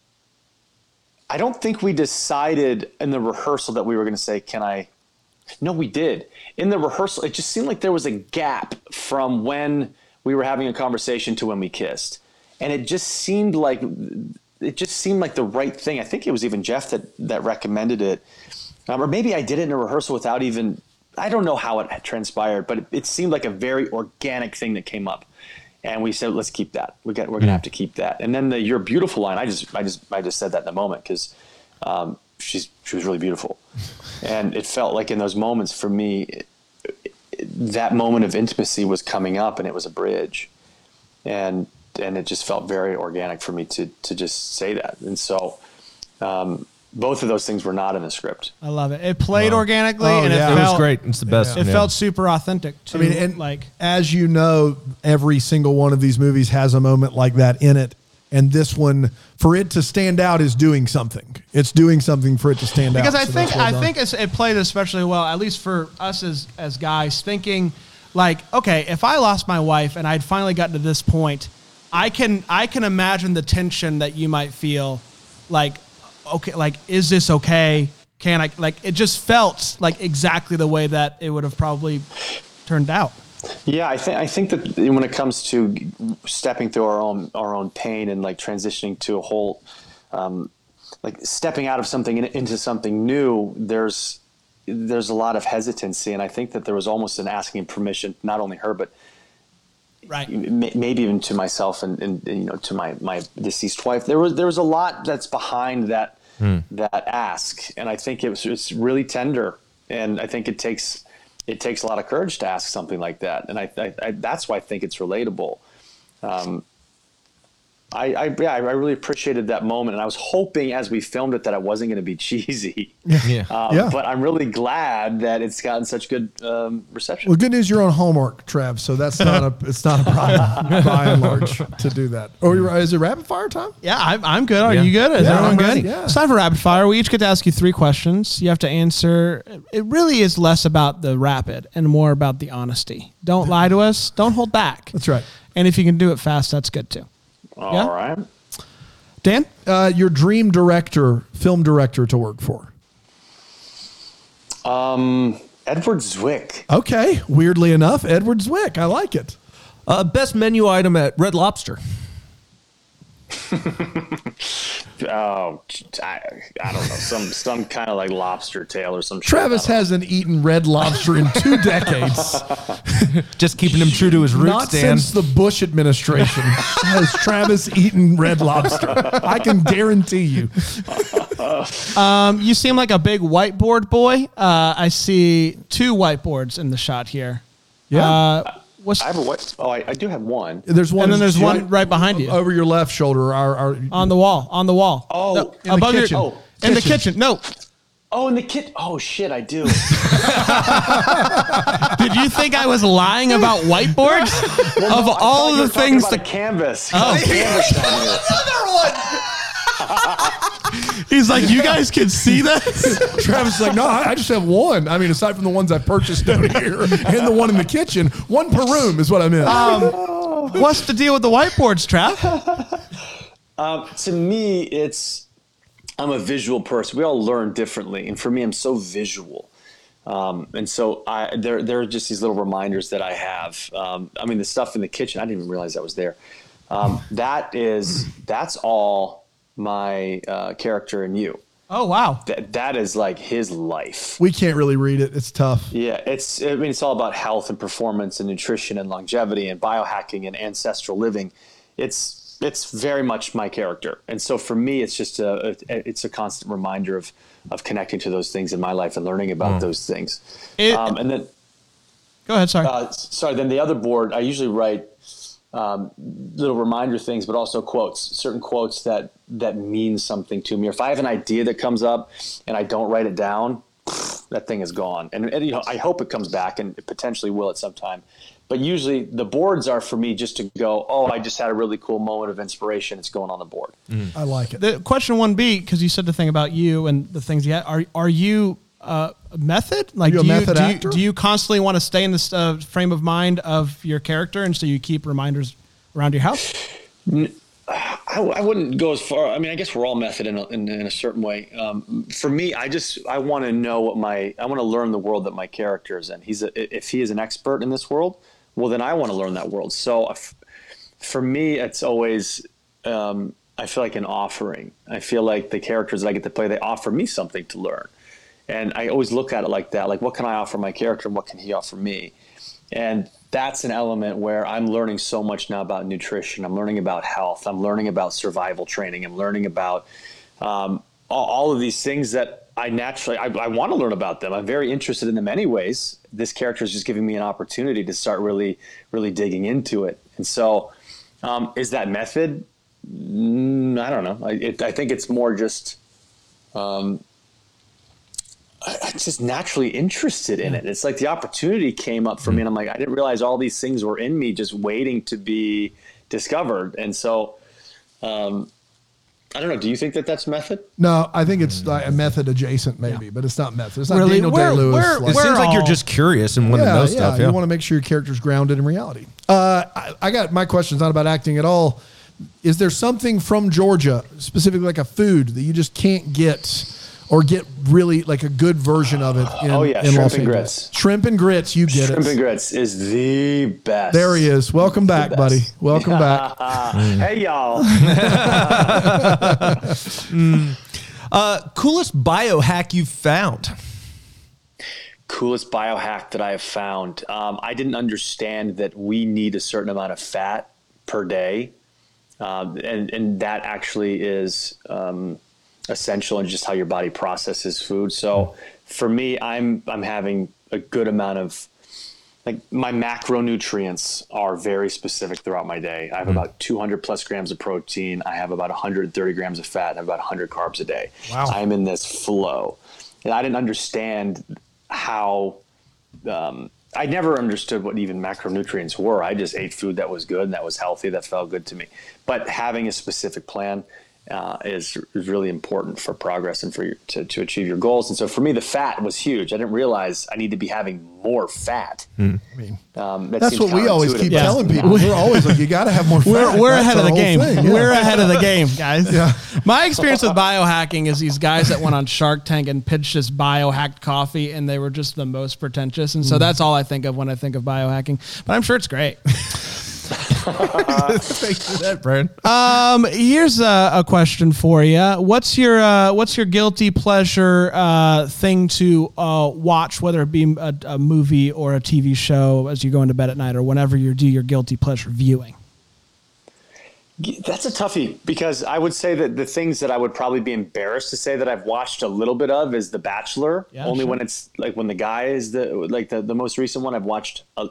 I don't think we decided in the rehearsal that we were going to say, can I? No, we did. In the rehearsal, it just seemed like there was a gap from when we were having a conversation to when we kissed. And it just seemed like it just seemed like the right thing. I think it was even Jeff that, that recommended it. Um, or maybe I did it in a rehearsal without even, I don't know how it transpired, but it, it seemed like a very organic thing that came up. And we said, let's keep that. We got, we're going to have to keep that. And then the "You're beautiful" line, I just, I just, I just said that in the moment because um, she's, she was really beautiful, and it felt like in those moments for me, it, it, that moment of intimacy was coming up, and it was a bridge, and and it just felt very organic for me to to just say that. And so, um, both of those things were not in the script. I love it. It played wow. organically, oh, and yeah. it, it felt was great. It's the best. It yeah. felt super authentic too. I mean, and like as you know, every single one of these movies has a moment like that in it, and this one, for it to stand out, is doing something. It's doing something for it to stand because out. I so think well I done. think it's, it played especially well, at least for us as as guys, thinking like, okay, if I lost my wife and I'd finally gotten to this point, I can I can imagine the tension that you might feel, like. Okay, like, is this okay? Can I, like, it just felt like exactly the way that it would have probably turned out. Yeah, I think I think that when it comes to stepping through our own our own pain and like transitioning to a whole, um, like stepping out of something in, into something new, there's there's a lot of hesitancy, and I think that there was almost an asking permission, not only her but right, maybe even to myself and, and, and you know to my, my deceased wife. There was there was a lot that's behind that hmm. that ask, and I think it was it's really tender, and I think it takes it takes a lot of courage to ask something like that, and I, I, I that's why I think it's relatable. Um, I, I yeah I really appreciated that moment, and I was hoping as we filmed it that I wasn't going to be cheesy. Yeah. Um, yeah. But I'm really glad that it's gotten such good um, reception. Well, good news, you're on Hallmark, Trav. So that's not a it's not a problem by and large to do that. Or is it rapid fire time? Yeah, I'm, I'm good. Are Yeah. you good? Is Yeah, everyone I'm good? ready. Yeah. It's time for rapid fire. We each get to ask you three questions. You have to answer. It really is less about the rapid and more about the honesty. Don't lie to us. Don't hold back. That's right. And if you can do it fast, that's good too. All Yeah? right. Dan? Uh, your dream director, film director to work for? Um, Edward Zwick. Okay. Weirdly enough, Edward Zwick. I like it. Uh, best menu item at Red Lobster. Oh, I, I don't know, some some kind of like lobster tail or some shit. Travis I don't hasn't eaten Red Lobster in two decades. Just keeping him true to his roots, Not Dan. since the Bush administration has Travis eaten Red Lobster. I can guarantee you. Um, you seem like a big whiteboard boy. Uh, I see two whiteboards in the shot here. Yeah. Uh, What's, I have a what? Oh, I, I do have one. There's one, and then there's right, one right behind you over your left shoulder. Our, our on the wall. On the wall. Oh, No, in the above kitchen. your. Oh, in the kitchen. kitchen. No. Oh, in the kit. Oh shit, I do. Did you think I was lying about whiteboards? Well, of no, I all thought you the were talking things about to a canvas. Oh. A canvas down here. He's like, you guys can see this? Travis is like, no, I I just have one. I mean, aside from the ones I purchased down here and the one in the kitchen, one per room is what I meant. Um, what's the deal with the whiteboards, Trav? Um, to me, it's I'm a visual person. We all learn differently, and for me, I'm so visual. Um, and so I, there, there are just these little reminders that I have. Um, I mean, the stuff in the kitchen, I didn't even realize that was there. Um, that is, that's all my uh, character and you. Oh, wow. That that is like his life. We can't really read it. It's tough. Yeah, it's I mean it's all about health and performance and nutrition and longevity and biohacking and ancestral living. It's it's very much my character, and so for me, it's just a, a it's a constant reminder of of connecting to those things in my life and learning about mm. those things. It, um, and then, go ahead. Sorry. Uh, sorry. Then the other board, I usually write um, little reminder things, but also quotes, certain quotes that that mean something to me. Or if I have an idea that comes up and I don't write it down, that thing is gone. And, and you know, I hope it comes back, and it potentially will at some time. But usually the boards are for me just to go, oh, I just had a really cool moment of inspiration. It's going on the board. Mm. I like it. The question one B, because you said the thing about you and the things you had, are are you uh, a method? Like, you do, a you, method do, actor? you, do you constantly want to stay in this uh, frame of mind of your character, and so you keep reminders around your house? I, I wouldn't go as far. I mean, I guess we're all method in a, in, in a certain way. Um, for me, I just I want to know what my I want to learn the world that my character is in. He's a, if he is an expert in this world, well, then I want to learn that world. So if, for me, it's always um, I feel like an offering. I feel like the characters that I get to play, they offer me something to learn, and I always look at it like that. Like, what can I offer my character, and what can he offer me? And that's an element where I'm learning so much now about nutrition. I'm learning about health. I'm learning about survival training. I'm learning about um, all, all of these things that I naturally, I, I want to learn about them. I'm very interested in them anyways. This character is just giving me an opportunity to start really, really digging into it. And so um, is that method? Mm, I don't know. I, it, I think it's more just, um, I'm just naturally interested in it. It's like the opportunity came up for me, and I'm like, I didn't realize all these things were in me just waiting to be discovered. And so, um, I don't know. Do you think that that's method? No, I think it's like a method adjacent, maybe, yeah. but it's not method. It's not really? Daniel Day-Lewis. We're, like, it seems like all, you're just curious and want yeah, to know yeah, stuff. Yeah, you want to make sure your character's grounded in reality. Uh, I, I got my question's not about acting at all. Is there something from Georgia, specifically like a food that you just can't get? Or get really like a good version of it in, oh, yeah. in Shrimp Los and Angeles. grits. Shrimp and grits, you get Shrimp it. and grits is the best. There he is. Welcome back, buddy. Welcome back. Hey, y'all. mm. uh, coolest biohack you've found? Coolest biohack that I have found. Um, I didn't understand that we need a certain amount of fat per day. Um, and, and that actually is... Um, essential in just how your body processes food. So for me, I'm I'm having a good amount of like my macronutrients are very specific throughout my day. I have mm. about two hundred plus grams of protein. I have about one hundred thirty grams of fat. I have about one hundred carbs a day. Wow. I'm in this flow. And I didn't understand how um, I never understood what even macronutrients were. I just ate food that was good and that was healthy, that felt good to me. But having a specific plan Uh, is, is really important for progress and for your, to, to achieve your goals. And so for me, the fat was huge. I didn't realize I need to be having more fat. Mm. I mean, um, that that's what we always keep yeah. telling people. We're always like, you got to have more fat. We're, we're ahead of the game. Thing, yeah. We're ahead of the game, guys. Yeah. My experience with biohacking is these guys that went on Shark Tank and pitched this biohacked coffee, and they were just the most pretentious. And so mm. that's all I think of when I think of biohacking. But I'm sure it's great. Thanks for that, Brian. Um, here's a, a question for you. What's your uh, what's your guilty pleasure uh, thing to uh, watch, whether it be a, a movie or a T V show, as you go into bed at night or whenever you do your guilty pleasure viewing? That's a toughie, because I would say that the things that I would probably be embarrassed to say that I've watched a little bit of is The Bachelor. Yeah, only sure. when it's like when the guy is the like the, the most recent one. I've watched a,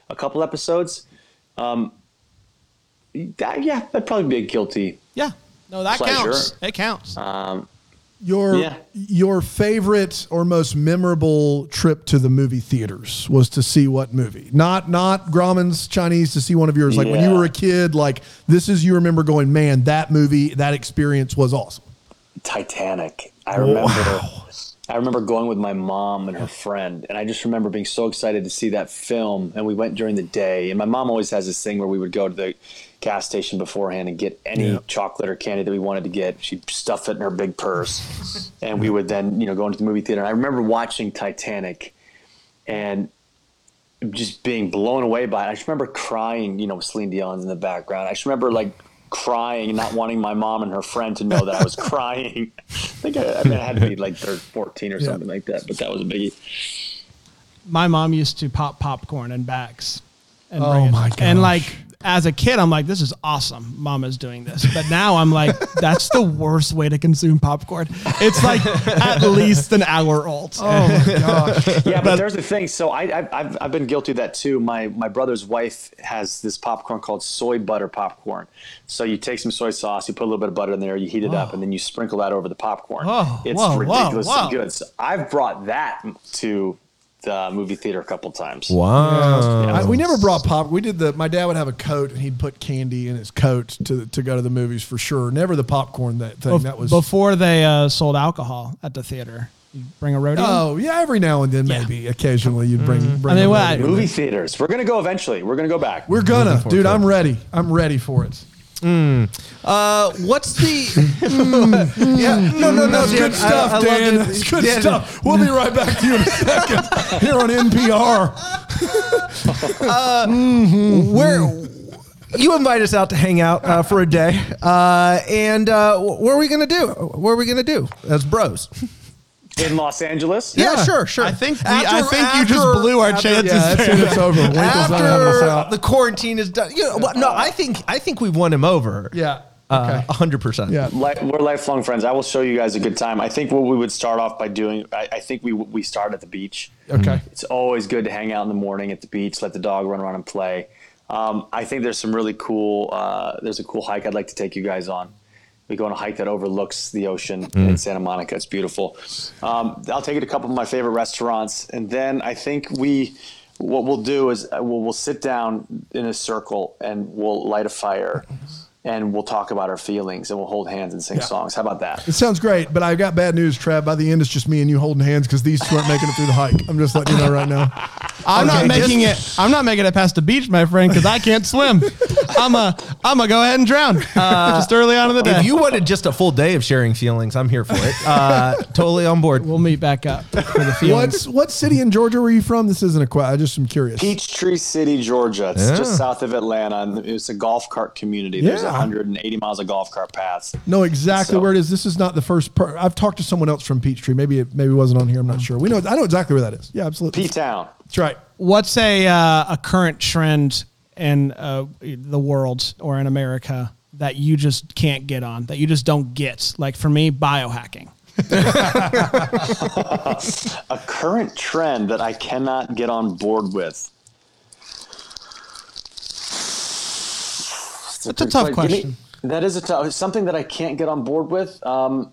a couple episodes. Um, that, yeah, that'd probably be a guilty. Yeah. No, that Pleasure. counts. It counts. Um, Your Yeah. your favorite or most memorable trip to the movie theaters was to see what movie? Not not Grauman's Chinese, to see one of yours. Like when you Yeah. were a kid, like this is you remember going, man, that movie, that experience was awesome. Titanic. I remember. I remember going with my mom and her friend, and I just remember being so excited to see that film. And we went during the day. And my mom always has this thing where we would go to the gas station beforehand and get any Yeah. chocolate or candy that we wanted to get. She'd stuff it in her big purse, and we would then, you know, go into the movie theater. And I remember watching Titanic, and just being blown away by it. I just remember crying, you know, with Celine Dion's in the background. I just remember like crying and not wanting my mom and her friend to know that I was crying. I think I, I mean, I had to be like fourteen or Yeah. something like that, but that was a biggie. My mom used to pop popcorn in bags. And Oh bring it. my And gosh. like as a kid, I'm like, this is awesome. Mama's doing this. But now I'm like, that's the worst way to consume popcorn. It's like at least an hour old. Oh my gosh. Yeah, but there's the thing. So I, I, I've, I've been guilty of that too. My my brother's wife has this popcorn called soy butter popcorn. So you take some soy sauce, you put a little bit of butter in there, you heat it up, and then you sprinkle that over the popcorn. Whoa, it's whoa, whoa, ridiculously whoa. good. So I've brought that to the movie theater a couple times. Wow. Yeah. I, we never brought pop. We did the. My dad would have a coat, and he'd put candy in his coat to to go to the movies for sure. Never the popcorn that thing. Bef- that was. before they uh, sold alcohol at the theater. You bring a roadie. Oh yeah, every now and then, Yeah. maybe occasionally you'd bring. bring I mean, a what- roadie in Movie there. theaters. We're gonna go eventually. We're gonna go back. We're gonna, forward dude. to it. I'm ready. I'm ready for it. Uh, what's the? yeah, no, no, no. That's good Dan, stuff, I- I love Dan. it. That's good Dan, stuff. We'll be right back to you in a second here on N P R. Where you invite us out to hang out uh, for a day, uh, and uh, what are we gonna do? What are we gonna do as bros? In Los Angeles. Yeah, Yeah. sure, sure. I think we, After- I think you just after- blew our after- chances. Yeah, that's there. it. It's over. Winkle's not having us After out. the quarantine is done, you know, well, no, I think I think we've won him over. Yeah. Uh, Okay. a hundred percent. Yeah. Li- we're lifelong friends. I will show you guys a good time. I think what we would start off by doing, I, I think we we start at the beach. Okay. It's always good to hang out in the morning at the beach, let the dog run around and play. Um, I think there's some really cool, uh, there's a cool hike I'd like to take you guys on. We go on a hike that overlooks the ocean in Santa Monica. It's beautiful. Um, I'll take you to a couple of my favorite restaurants. And then I think we, what we'll do is uh, we'll, we'll sit down in a circle and we'll light a fire and we'll talk about our feelings and we'll hold hands and sing Yeah. songs. How about that? It sounds great, but I've got bad news, Trav. By the end, it's just me and you holding hands because these two aren't making it through the hike. I'm just letting you know right now. I'm Okay, not making it. I'm not making it past the beach, my friend, because I can't swim. I'm a. I'm gonna go ahead and drown just early on in the day. If you wanted just a full day of sharing feelings, I'm here for it. Uh, totally on board. we'll meet back up for the feelings. What's what city in Georgia were you from? This isn't a question. I just am curious. Peachtree City, Georgia. It's Yeah. just south of Atlanta. And it's a golf cart community. There's Yeah. one hundred eighty miles of golf cart paths. Know exactly So- where it is. This is not the first. Per- I've talked to someone else from Peachtree. Maybe it maybe it wasn't on here. I'm not sure. We know. I know exactly where that is. Yeah, absolutely. P-Town. That's right. What's a uh, a current trend in uh, the world or in America that you just can't get on, that you just don't get? Like for me, biohacking. A current trend that I cannot get on board with. That's a tough Give me- question. that is a tough. Something that I can't get on board with. Um,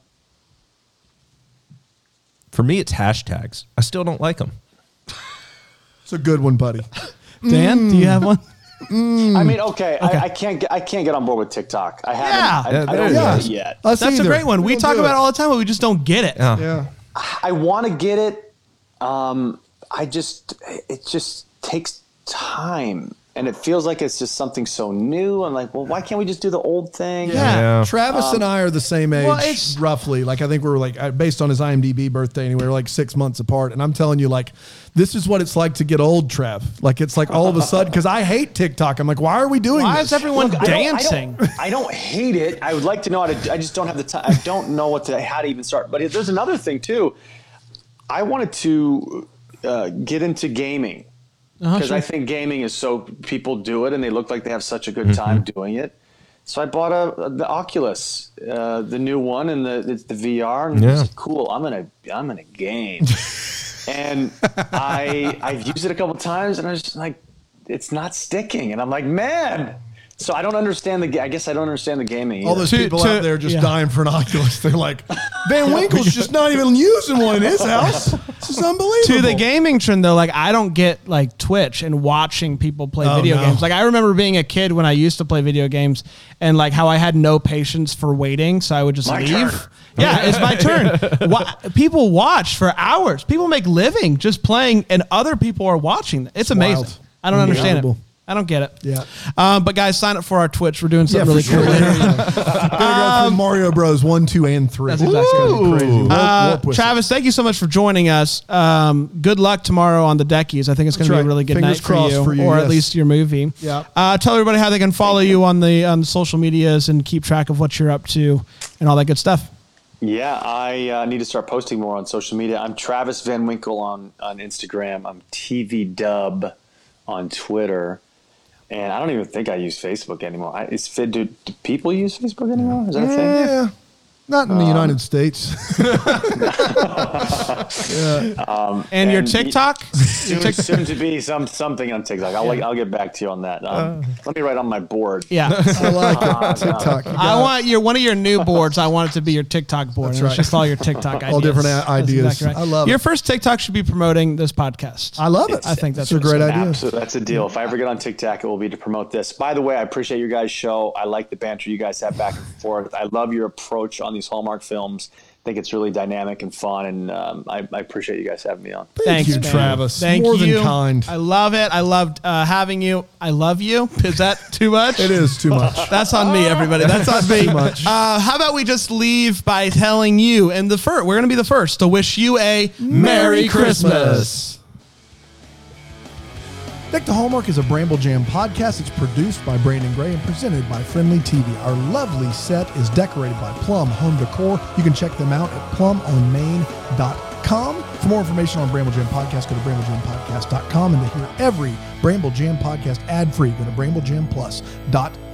For me, it's hashtags. I still don't like them. It's a good one, buddy. Dan, do you have one? I mean, okay, I, I can't get I can't get on board with TikTok. I haven't. Yeah. I, Yeah, I there don't you get go. it yet. Us That's a either. great one. We don't talk do about it all the time, but we just don't get it. Yeah. Yeah. I want to get it. Um, I just it just takes time, and it feels like it's just something so new. I'm like, well, why can't we just do the old thing? Yeah. Yeah. Travis and I are the same age, well, it's- roughly. Like I think we were like uh, based on his I M D B birthday, and we were like six months apart. And I'm telling you, like, this is what it's like to get old, Trav. Like it's like all of a sudden, because I hate TikTok. I'm like, why are we doing Why this? is everyone Look, I don't- I don't- dancing? I don't, hate it. I would like to know how to. I just don't have the time. I don't know what to how to even start. But there's another thing too. I wanted to uh, get into gaming because I think gaming is so people do it and they look like they have such a good time doing it. So I bought a, the Oculus, uh, the new one, and the it's the V R. And Yeah. it's cool. I'm gonna I'm gonna game. And I I've used it a couple times, and I was just like, it's not sticking. And I'm like, man. So I don't understand the. I guess I don't understand the gaming either. All those To- people to- out there just yeah. dying for an Oculus. They're like, Van Winkle's just not even using one in his house. This is unbelievable. To the gaming trend though, like I don't get like Twitch and watching people play Oh, video no. games. Like I remember being a kid when I used to play video games and like how I had no patience for waiting, so I would just My leave. turn. Yeah, it's my turn. Wa- people watch for hours. People make living just playing, and other people are watching. It's amazing. wild. I don't understand it. Unbelievable. I don't get it. Yeah. Um, but guys, sign up for our Twitch. We're doing Yeah, something for really sure. cool. Gotta go through Mario Bros. one, two, and three. That's exactly It's gonna be crazy. Warp- Uh, warp whistle. Travis, thank you so much for joining us. Um, good luck tomorrow on the Deckies. I think it's going to That's be a right. really good Fingers night for crossed you, for you, or at yes. least your movie. Yeah. Uh, tell everybody how they can follow you on the on the social medias and keep track of what you're up to and all that good stuff. Yeah, I uh, need to start posting more on social media. I'm Travis Van Winkle on, on Instagram. I'm T V Dub on Twitter. And I don't even think I use Facebook anymore. I, is, do, do people use Facebook anymore? Is that a thing? Yeah. Not in the United States. And, your And TikTok? Soon, soon to be some something on TikTok. I'll like, I'll get back to you on that. Um, let me write on my board. Yeah. I like it. TikTok. You I got it. want your one of your new boards. I want it to be your TikTok board. That's and right. It's just all your TikTok ideas. All different a- That's ideas. exactly right. I love Your it. first TikTok should be promoting this podcast. I love it. I think that's a what great it's idea. Absolutely. That's a deal. If I ever get on TikTok, it will be to promote this. By the way, I appreciate your guys' show. I like the banter you guys have back and forth. I love your approach on these Hallmark films. I think it's really dynamic and fun, and um, I, I appreciate you guys having me on. Thanks, you, man. Travis. Thank More you. than kind. I love it. I loved uh, having you. I love you. Is that too much? It is too much. That's on me, everybody. That's on me. Too much. Uh, how about we just leave by telling you, and the first, we're going to be the first to wish you a Merry Christmas. Deck the Hallmark is a Bramble Jam podcast. It's produced by Brandon Gray and presented by Friendly T V. Our lovely set is decorated by Plum Home Decor. You can check them out at plum on main dot com. For more information on Bramble Jam Podcast, go to bramble jam podcast dot com. And to hear every Bramble Jam podcast ad-free, go to bramble jam plus dot com.